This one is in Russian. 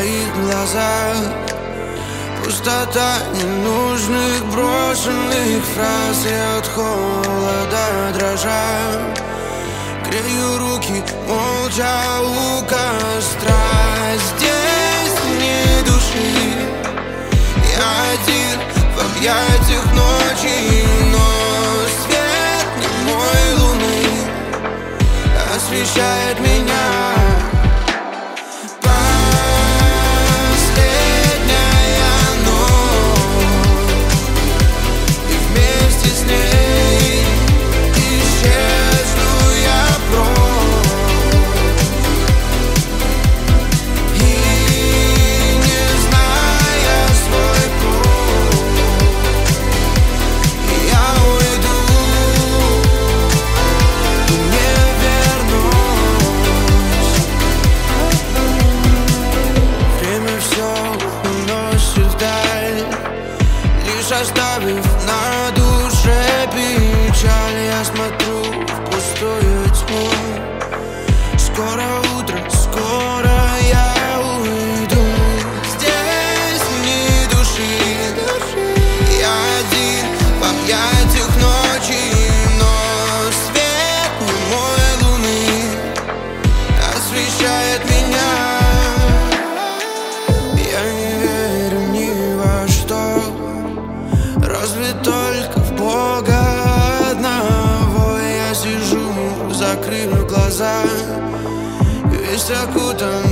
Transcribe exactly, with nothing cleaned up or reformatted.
твоих глазах. Пустота ненужных брошенных фраз, и от холода дрожа грею руки молча у костра. Здесь ни души, я один в объятиях ночи, но свет немой луны освещает меня. Оставив на душе печаль, я смотрю в пустую тьму. Скоро утро, скоро я уйду. Здесь ни души, я один в объятиях ночи, но свет немой луны освещает меня. Я не верю ни во что, разве только в Бога одного. Я сижу, закрыв глаза, весь окутан